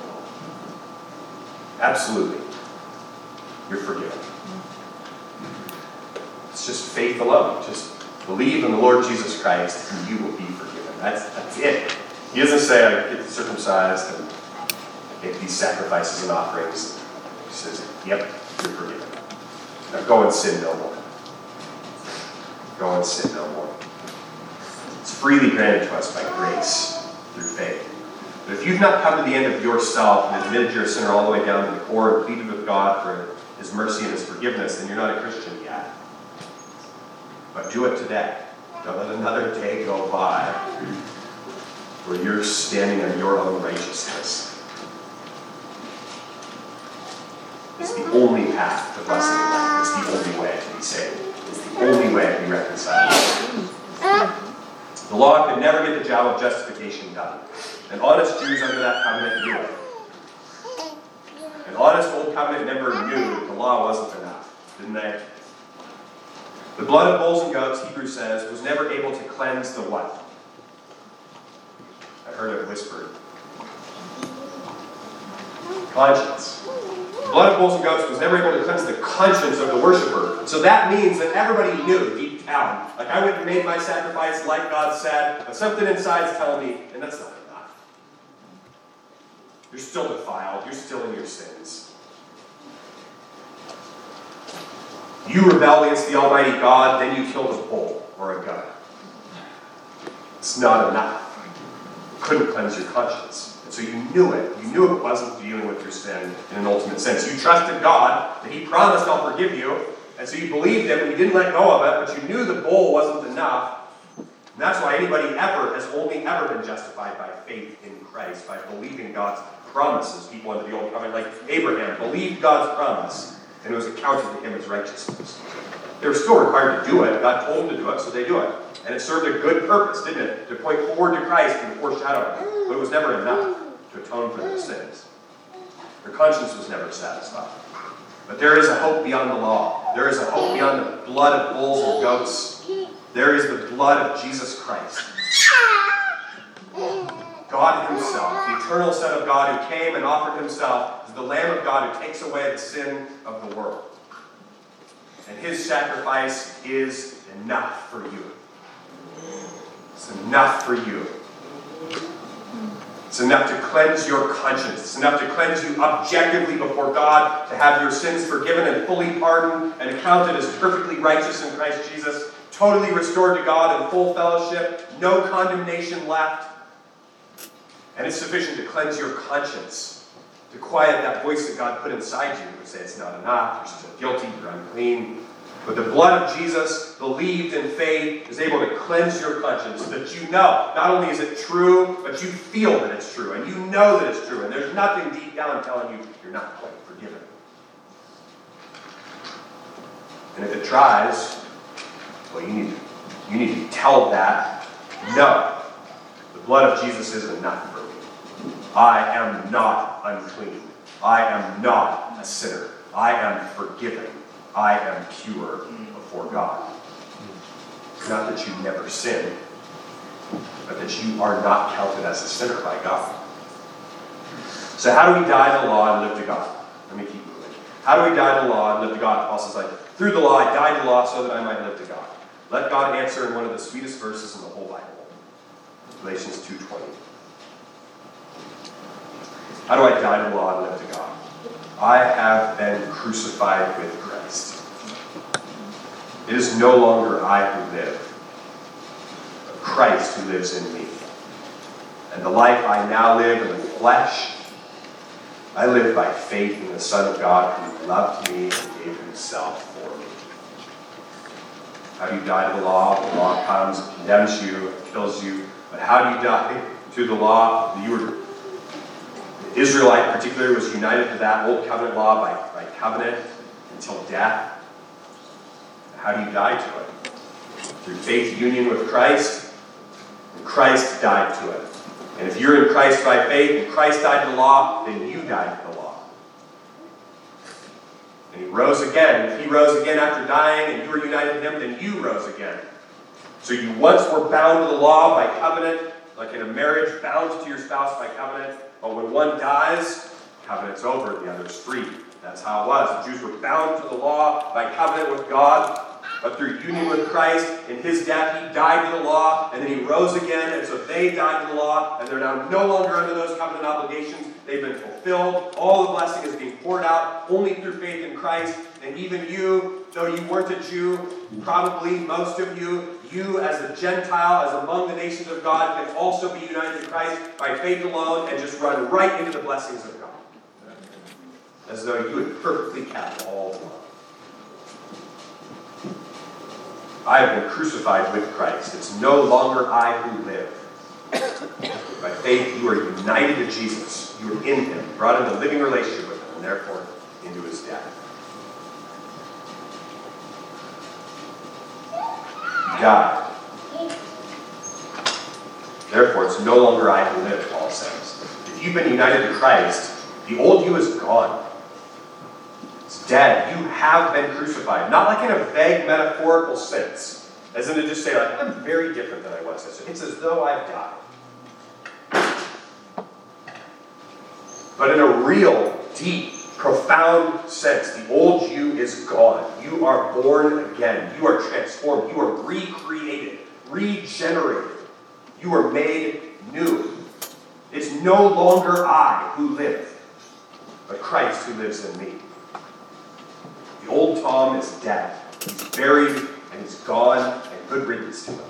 absolutely. You're forgiven. It's just faith alone. Just believe in the Lord Jesus Christ and you will be forgiven. That's it. He doesn't say, I get circumcised and make these sacrifices and offerings. He says, yep, you're forgiven. Now go and sin no more. Go and sin no more. It's freely granted to us by grace through faith. But if you've not come to the end of yourself and admitted you're a sinner all the way down to the core and pleaded with God for His mercy and His forgiveness, then you're not a Christian yet. But do it today. Don't let another day go by where you're standing on your own righteousness. It's the only path to blessing and life. It's the only way to be saved. It's the only way to be reconciled. The law could never get the job of justification done. And honest Jews under that covenant knew it. An honest old covenant member knew that the law wasn't enough, didn't they? The blood of bulls and goats, Hebrews says, was never able to cleanse the what? I heard it whispered. Conscience. The blood of bulls and goats was never able to cleanse the conscience of the worshiper. So that means that everybody knew deep down. Like, I went and made my sacrifice like God said, but something inside is telling me, and that's not enough. You're still defiled. You're still in your sins. You rebel against the Almighty God, then you killed a bull or a goat. It's not enough. You couldn't cleanse your conscience. And so you knew it. You knew it wasn't dealing with your sin in an ultimate sense. You trusted God, that He promised, I'll forgive you. And so you believed Him, and you didn't let go of it, but you knew the bull wasn't enough. And that's why anybody ever has only ever been justified by faith in Christ, by believing God's promises. People under the Old Covenant, like Abraham, believed God's promise, and it was accounted to him as righteousness. They were still required to do it. God told them to do it, so they do it. And it served a good purpose, didn't it? To point forward to Christ and to foreshadow Him. But it was never enough to atone for their sins. Their conscience was never satisfied. But there is a hope beyond the law. There is a hope beyond the blood of bulls and goats. There is the blood of Jesus Christ. God himself, the eternal Son of God who came and offered himself as the Lamb of God who takes away the sin of the world. And his sacrifice is enough for you. It's enough for you. It's enough to cleanse your conscience. It's enough to cleanse you objectively before God, to have your sins forgiven and fully pardoned and accounted as perfectly righteous in Christ Jesus, totally restored to God in full fellowship, no condemnation left. And it's sufficient to cleanse your conscience, to quiet that voice that God put inside you and say it's not enough, you're still guilty, you're unclean. But the blood of Jesus, believed in faith, is able to cleanse your conscience so that you know, not only is it true, but you feel that it's true, and you know that it's true, and there's nothing deep down telling you you're not quite forgiven. And if it tries, well, you need to tell that, no, the blood of Jesus is enough for me. I am not unclean. I am not a sinner. I am forgiven. I am pure before God. Not that you never sin, but that you are not counted as a sinner by God. So how do we die to the law and live to God? Let me keep moving. How do we die to the law and live to God? Paul says, through the law I died to the law so that I might live to God. Let God answer in one of the sweetest verses in the whole Bible. Galatians 2:20. How do I die to the law and live to God? I have been crucified with Christ. It is no longer I who live, but Christ who lives in me. And the life I now live in the flesh, I live by faith in the Son of God who loved me and gave himself for me. How do you die to the law? The law comes, condemns you, kills you. But how do you die to the law? The Israelite in particular was united to that old covenant law by covenant until death. How do you die to it? Through faith union with Christ, and Christ died to it. And if you're in Christ by faith, and Christ died to the law, then you died to the law. And he rose again. If he rose again after dying, and you were united to him, then you rose again. So you once were bound to the law by covenant, like in a marriage, bound to your spouse by covenant. But when one dies, covenant's over, the other's free. That's how it was. The Jews were bound to the law by covenant with God, but through union with Christ, in his death, he died to the law, and then he rose again, and so they died to the law, and they're now no longer under those covenant obligations. They've been fulfilled. All the blessing is being poured out only through faith in Christ. And even you, though you weren't a Jew, probably most of you as a Gentile, as among the nations of God, can also be united to Christ by faith alone and just run right into the blessings of God. As though you had perfectly kept all the law. I have been crucified with Christ. It's no longer I who live. By faith, you are united to Jesus. You are in him, brought into living relationship with him, and therefore into his death. You died. Therefore, it's no longer I who live, Paul says. If you've been united to Christ, the old you is gone. It's dead. You have been crucified. Not like in a vague metaphorical sense. As in to just say, like, I'm very different than I was yesterday. It's as though I've died. But in a real, deep, profound sense, the old you is gone. You are born again. You are transformed. You are recreated, regenerated. You are made new. It's no longer I who live, but Christ who lives in me. The old Tom is dead. He's buried and he's gone, and good riddance to him.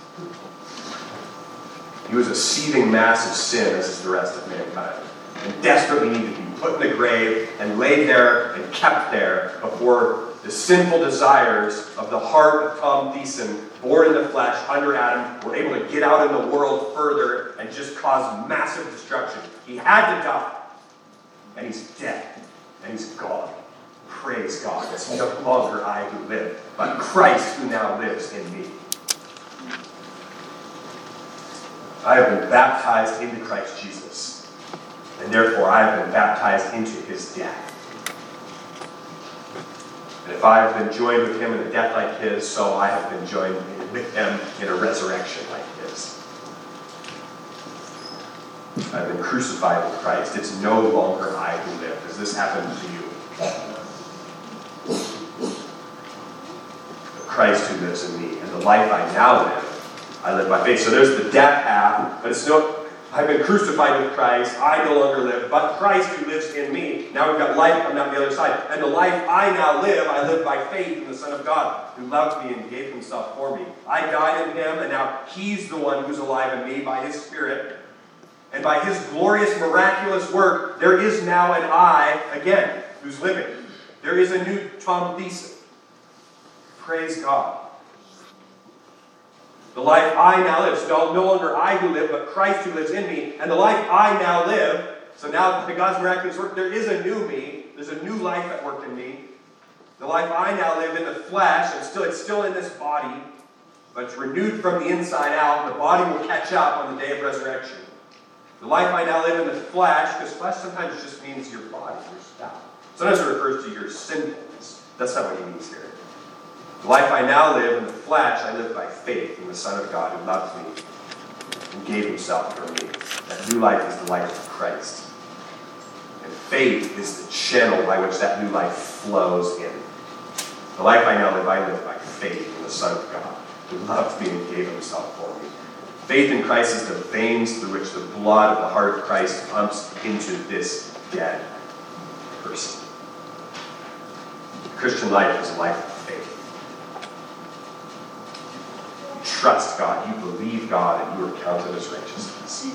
He was a seething mass of sin, as is the rest of mankind, and desperately needed to be put in the grave and laid there and kept there before the sinful desires of the heart of Tom Thiessen, born in the flesh under Adam, were able to get out in the world further and just cause massive destruction. He had to die, and he's dead, and he's gone. Praise God. It's no longer I who live, but Christ who now lives in me. I have been baptized into Christ Jesus, and therefore I have been baptized into his death. And if I have been joined with him in a death like his, so I have been joined with him in a resurrection like his. I've been crucified with Christ. It's no longer I who live. Does this happen to you? But Christ who lives in me, and the life I now live, I live by faith. So there's the death half, but it's no, I've been crucified with Christ. I no longer live, but Christ who lives in me. Now we've got life coming out the other side. And the life I now live, I live by faith in the Son of God, who loved me and gave himself for me. I died in him, and now he's the one who's alive in me by his Spirit. And by his glorious, miraculous work, there is now an I, again, who's living. There is a new Tom Thiessen. Praise God. The life I now live, so no longer I who live, but Christ who lives in me. And the life I now live, so now by God's miraculous work, there is a new me. There's a new life at work in me. The life I now live in the flesh, it's still in this body, but it's renewed from the inside out. The body will catch up on the day of resurrection. The life I now live in the flesh, because flesh sometimes just means your body, your stuff. Sometimes it refers to your sinfulness. That's not what he means here. The life I now live in the flesh, I live by faith in the Son of God who loved me and gave himself for me. That new life is the life of Christ. And faith is the channel by which that new life flows in. The life I now live, I live by faith in the Son of God who loved me and gave himself for me. Faith in Christ is the veins through which the blood of the heart of Christ pumps into this dead person. The Christian life is a life of faith. You trust God, you believe God, and you are counted as righteousness.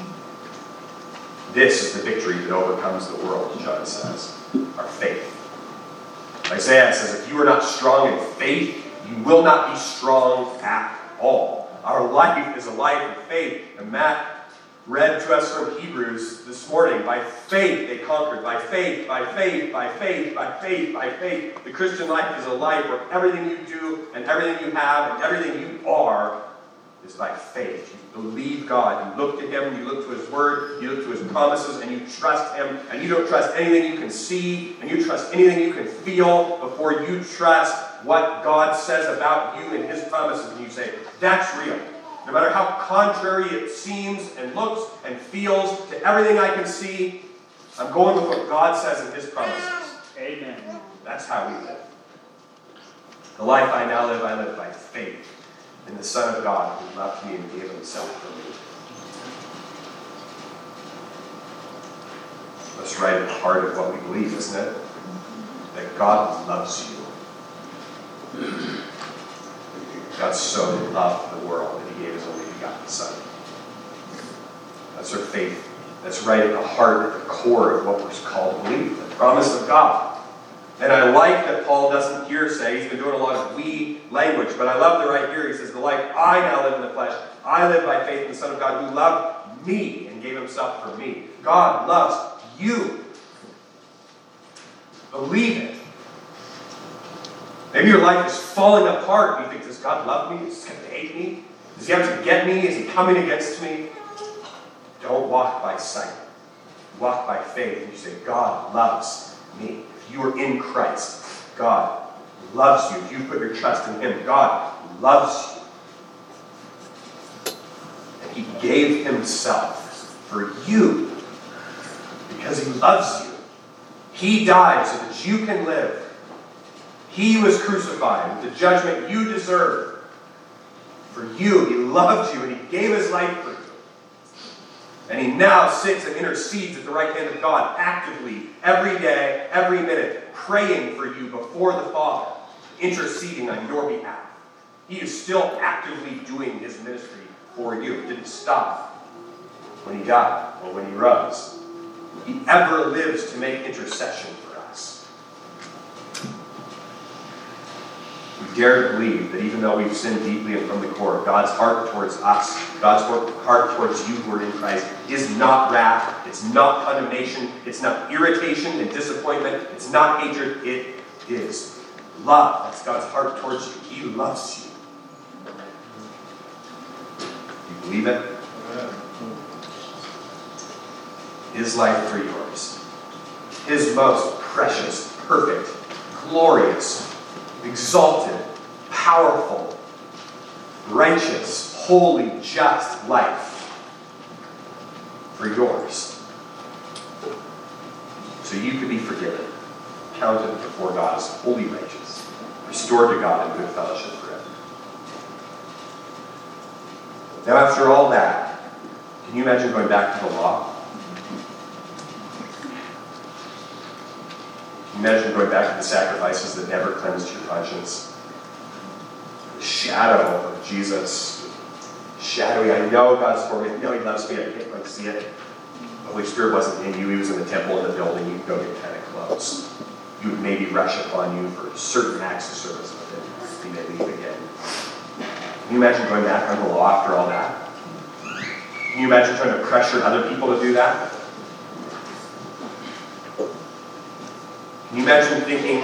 This is the victory that overcomes the world, John says, our faith. Isaiah says, if you are not strong in faith, you will not be strong at all. Our life is a life of faith. And Matt read to us from Hebrews this morning. By faith they conquered. By faith, by faith, by faith, by faith, by faith. The Christian life is a life where everything you do and everything you have and everything you are is by faith. You believe God. You look to him. You look to his word. You look to his promises. And you trust him. And you don't trust anything you can see. And you trust anything you can feel before you trust what God says about you and his promises. And you say, that's real. No matter how contrary it seems and looks and feels to everything I can see, I'm going with what God says in his promises. Amen. That's how we live. The life I now live, I live by faith in the Son of God who loved me and gave himself for me. That's right at the heart of what we believe, isn't it? That God loves you. God so loved the world that he gave his only begotten Son. That's our faith. That's right at the heart, at the core of what we're called to believe, the promise of God. And I like that Paul doesn't here say, he's been doing a lot of we language, but I love that right here he says, the life I now live in the flesh, I live by faith in the Son of God who loved me and gave himself for me. God loves you. Believe it. Maybe your life is falling apart and you think, does God love me? Is he going to hate me? Does he have to get me? Is he coming against me? Don't walk by sight. Walk by faith and you say, God loves me. If you are in Christ, God loves you. If you put your trust in him, God loves you. And he gave himself for you because he loves you. He died so that you can live. He was crucified with the judgment you deserve. For you, he loved you and he gave his life for you. And he now sits and intercedes at the right hand of God actively, every day, every minute, praying for you before the Father, interceding on your behalf. He is still actively doing his ministry for you. It didn't stop when he died or when he rose. He ever lives to make intercession for us. We dare to believe that even though we've sinned deeply and from the core, God's heart towards us, God's heart towards you who are in Christ, is not wrath, it's not condemnation, it's not irritation and disappointment, it's not hatred, it is love. That's God's heart towards you. He loves you. You believe it? His life for yours. His most precious, perfect, glorious, exalted, powerful, righteous, holy, just life for yours. So you could be forgiven, counted before God as holy, righteous, restored to God in good fellowship forever. Now, after all that, can you imagine going back to the law? Can you imagine going back to the sacrifices that never cleansed your conscience? The shadow of Jesus. Shadowy. I know God's for me. I know He loves me. I can't quite see it. The Holy Spirit wasn't in you. He was in the temple in the building. You could go get kind of close. He would maybe rush upon you for certain acts of service, but then He may leave again. Can you imagine going back on the law after all that? Can you imagine trying to pressure other people to do that? Can you imagine thinking,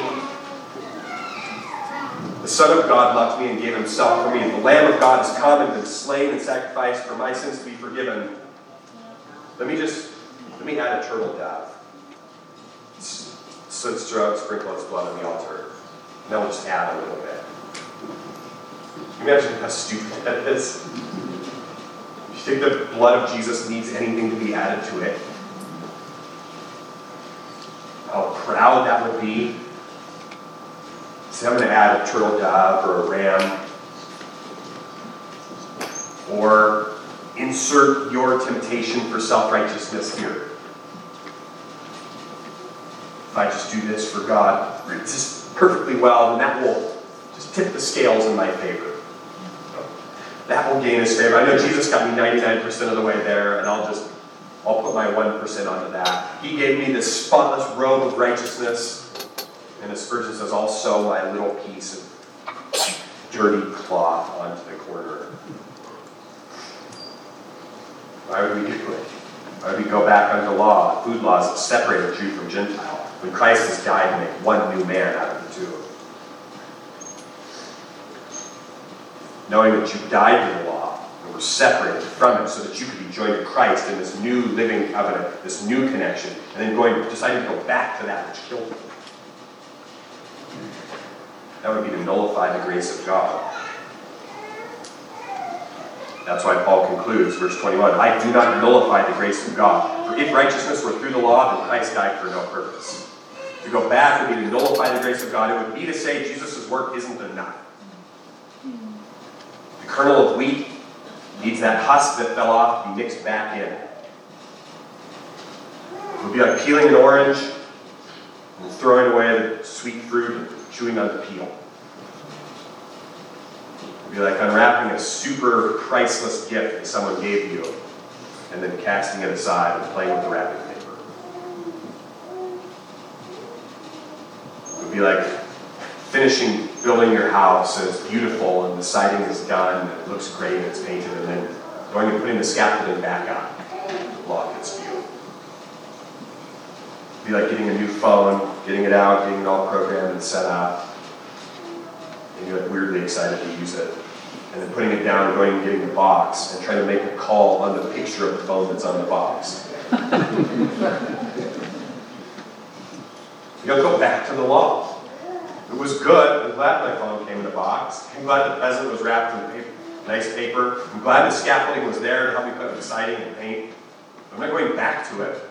the Son of God loved me and gave Himself for me, and the Lamb of God has come and been slain and sacrificed for my sins to be forgiven. Let me add a turtle dove. Sprinkle its blood on the altar. And then we'll just add a little bit. Can you imagine how stupid that is? Do you think the blood of Jesus needs anything to be added to it? How proud that would be. Say, I'm going to add a turtle dove or a ram. Or insert your temptation for self-righteousness here. If I just do this for God, just perfectly well, then that will just tip the scales in my favor. That will gain His favor. I know Jesus got me 99% of the way there, and I'll put my 1% onto that. He gave me this spotless robe of righteousness, and as Spurgeon says, I'll sew my little piece of dirty cloth onto the corner. Why would we do it? Why would we go back under law, food laws that separate a Jew from Gentile, when Christ has died to make one new man out of the two? Knowing that you died to the law and were separated from it so that you could be joined to Christ in this new living covenant, this new connection, and then deciding to go back to that which killed you. That would be to nullify the grace of God. That's why Paul concludes, verse 21, I do not nullify the grace of God. For if righteousness were through the law, then Christ died for no purpose. To go back would be to nullify the grace of God. It would be to say Jesus' work isn't enough. The kernel of wheat needs that husk that fell off to be mixed back in. It would be like peeling an orange and throwing away the sweet fruit and chewing on the peel. It would be like unwrapping a super priceless gift that someone gave you and then casting it aside and playing with the wrapping paper. It would be like finishing building your house and it's beautiful and the siding is done and it looks great and it's painted and then going and putting the scaffolding back up. The law hits you. It would be like getting a new phone, getting it out, getting it all programmed and set up. And you're like weirdly excited to use it. And then putting it down and going and getting the box and trying to make a call on the picture of the phone that's on the box. You don't go back to the law. It was good. I'm glad my phone came in a box. I'm glad the present was wrapped in nice paper. I'm glad the scaffolding was there to help me put up the siding and paint. I'm not going back to it.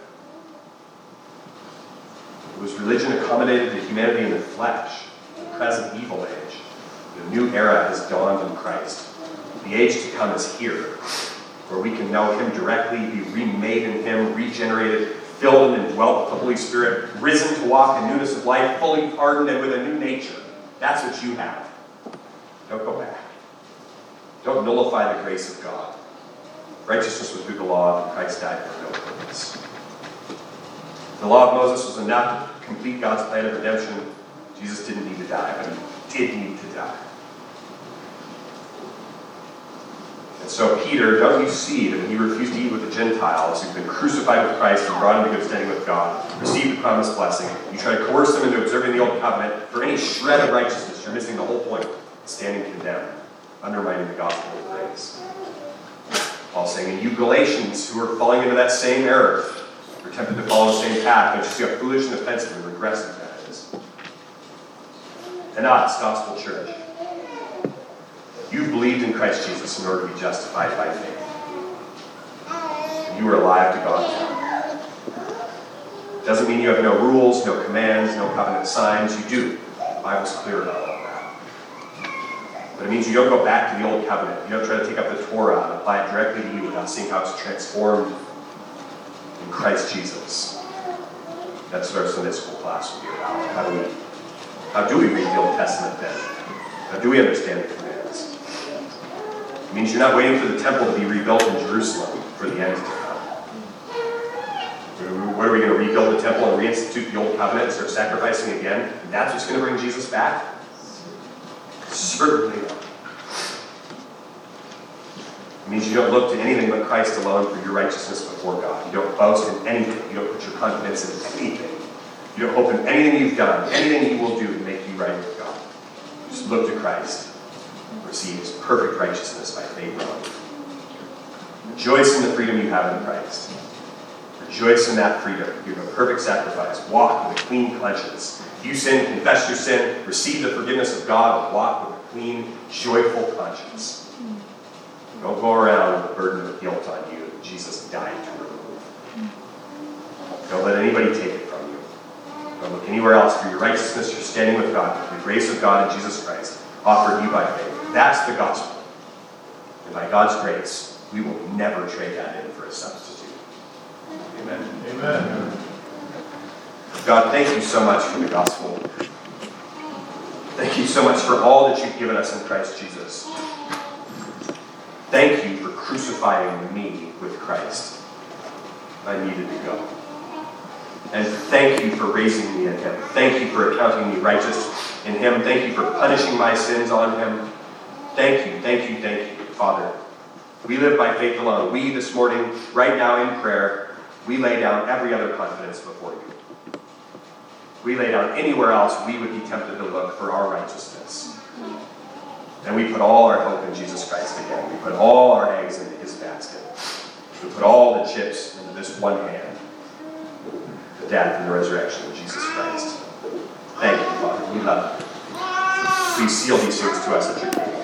It was religion accommodated to humanity in the flesh, the present evil age. The new era has dawned in Christ. The age to come is here, where we can know Him directly, be remade in Him, regenerated, filled and indwelt with the Holy Spirit, risen to walk in newness of life, fully pardoned and with a new nature. That's what you have. Don't go back. Don't nullify the grace of God. Righteousness was through the law, and Christ died for no purpose. The law of Moses was enough to complete God's plan of redemption. Jesus didn't need to die, but He did need to die. And so Peter, don't you see that when he refused to eat with the Gentiles who've been crucified with Christ and brought into good standing with God, received the promised blessing, you try to coerce them into observing the old covenant, for any shred of righteousness, you're missing the whole point, standing condemned, undermining the gospel of grace. Paul's saying, and you Galatians who are falling into that same error, are tempted to follow the same path, don't you see how foolish and offensive and regressive that is? and us, Gospel Church. You believed in Christ Jesus in order to be justified by faith. You are alive to God now. Doesn't mean you have no rules, no commands, no covenant signs. You do. The Bible's clear about all that. But it means you don't go back to the old covenant. You don't try to take up the Torah and apply it directly to you without seeing how it's transformed in Christ Jesus. That's what our Sunday school class will be about. How do we read the Old Testament then? How do we understand the commands? It means you're not waiting for the temple to be rebuilt in Jerusalem for the end to come. What are we going to rebuild the temple and reinstitute the old covenant and start sacrificing again? And that's what's going to bring Jesus back? Certainly not. It means you don't look to anything but Christ alone for your righteousness before God. You don't boast in anything. You don't put your confidence in anything. You don't hope in anything you've done, anything He will do to make you right with God. You just look to Christ and receive His perfect righteousness by faith alone. Rejoice in the freedom you have in Christ. Rejoice in that freedom. Give a perfect sacrifice. Walk with a clean conscience. If you sin, confess your sin, receive the forgiveness of God, and walk with a clean, joyful conscience. Don't go around with the burden of guilt on you that Jesus died to remove. Don't let anybody take it from you. Don't look anywhere else for your righteousness. You're standing with God, the grace of God in Jesus Christ, offered you by faith. That's the gospel. And by God's grace, we will never trade that in for a substitute. Amen. Amen. God, thank you so much for the gospel. Thank you so much for all that you've given us in Christ Jesus. Thank you for crucifying me with Christ. I needed to go. And thank you for raising me in Him. Thank you for accounting me righteous in Him. Thank you for punishing my sins on Him. Thank you, Father. We live by faith alone. We, this morning, right now in prayer, we lay down every other confidence before you. We lay down anywhere else we would be tempted to look for our righteousness. And we put all our hope in Jesus Christ again. We put all our eggs into His basket. We put all the chips into this one hand. The death and the resurrection of Jesus Christ. Thank you, Father. We love you. Please seal these things to us at your table.